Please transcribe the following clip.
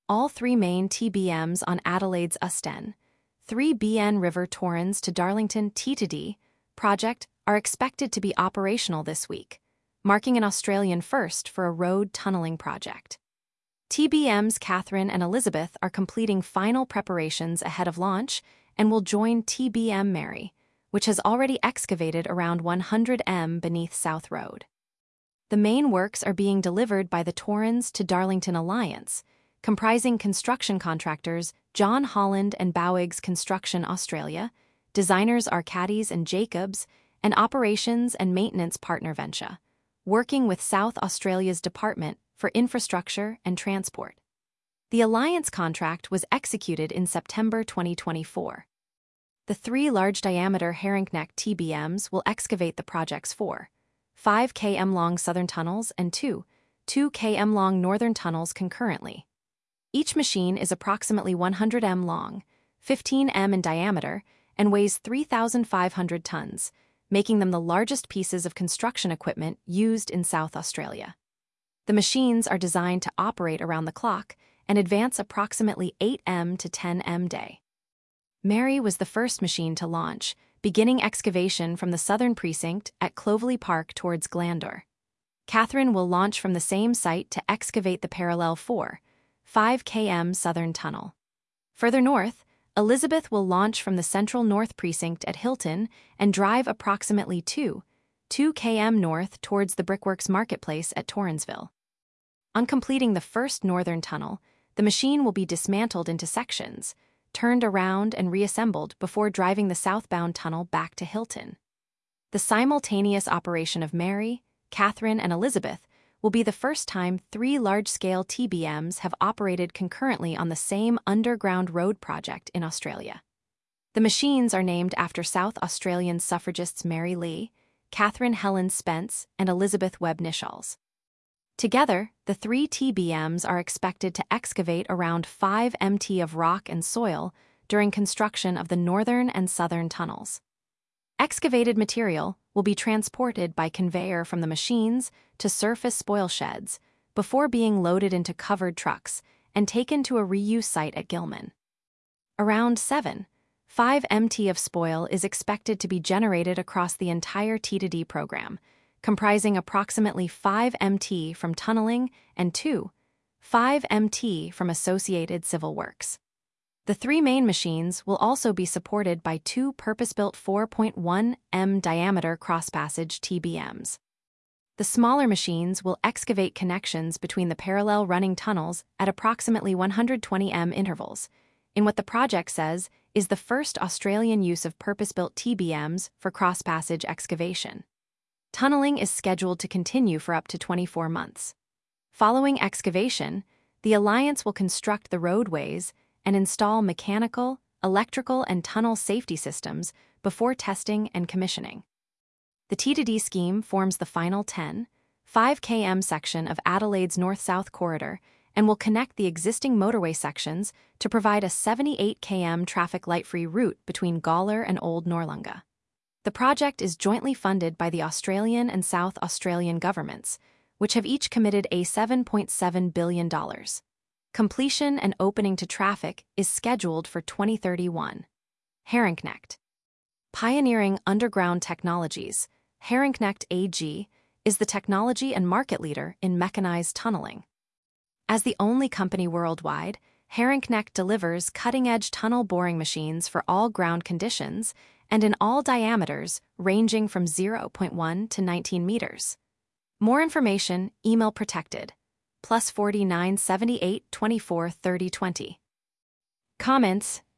all three main TBMs on Adelaide's Usten, 3BN River Torrens to Darlington T2D project are expected to be operational this week, marking an Australian first for a road tunneling project. TBMs Catherine and Elizabeth are completing final preparations ahead of launch and will join TBM Mary, which has already excavated around 100 m beneath South Road. The main works are being delivered by the Torrens to Darlington Alliance, comprising construction contractors John Holland and Bowiggs Construction Australia, designers Arcades and Jacobs, and operations and maintenance partner Venture, working with South Australia's Department for Infrastructure and Transport. The alliance contract was executed in September 2024. The three large-diameter Herringneck TBMs will excavate the project's 5 km long southern tunnels and 2 km long northern tunnels concurrently. Each machine is approximately 100 m long, 15 m in diameter, and weighs 3,500 tons, making them the largest pieces of construction equipment used in South Australia. The machines are designed to operate around the clock and advance approximately 8 m to 10 m day. Mary was the first machine to launch, beginning excavation from the southern precinct at Clovelly Park towards Glandore. Catherine will launch from the same site to excavate the parallel 5 km southern tunnel. Further north, Elizabeth will launch from the central north precinct at Hilton and drive approximately 2 km north towards the Brickworks Marketplace at Torrensville. On completing the first northern tunnel, the machine will be dismantled into sections, turned around and reassembled before driving the southbound tunnel back to Hilton. The simultaneous operation of Mary, Catherine, and Elizabeth will be the first time three large-scale TBMs have operated concurrently on the same underground road project in Australia. The machines are named after South Australian suffragists Mary Lee, Catherine Helen Spence, and Elizabeth Webb Nishalls. Together, the three TBMs are expected to excavate around 5 mt of rock and soil during construction of the northern and southern tunnels. Excavated material will be transported by conveyor from the machines to surface spoil sheds before being loaded into covered trucks and taken to a reuse site at Gilman. Around 5 mt of spoil is expected to be generated across the entire T2D program, comprising approximately 5 mt from tunneling and 5 mt from associated civil works. The three main machines will also be supported by two purpose-built 4.1 m diameter cross-passage TBMs. The smaller machines will excavate connections between the parallel running tunnels at approximately 120 m intervals, in what the project says is the first Australian use of purpose-built TBMs for cross-passage excavation. Tunneling is scheduled to continue for up to 24 months. Following excavation, the Alliance will construct the roadways and install mechanical, electrical, and tunnel safety systems before testing and commissioning. The T2D scheme forms the final 5 km section of Adelaide's north-south corridor and will connect the existing motorway sections to provide a 78 km traffic light-free route between Gawler and Old Noarlunga. The project is jointly funded by the Australian and South Australian governments, which have each committed $7.7 billion. Completion and opening to traffic is scheduled for 2031. Herringneck. Pioneering underground technologies, Herringneck AG is the technology and market leader in mechanized tunneling. As the only company worldwide, Herringneck delivers cutting-edge tunnel boring machines for all ground conditions and in all diameters ranging from 0.1 to 19 meters. More information, email protected. +49 78 24 30 20. Comments,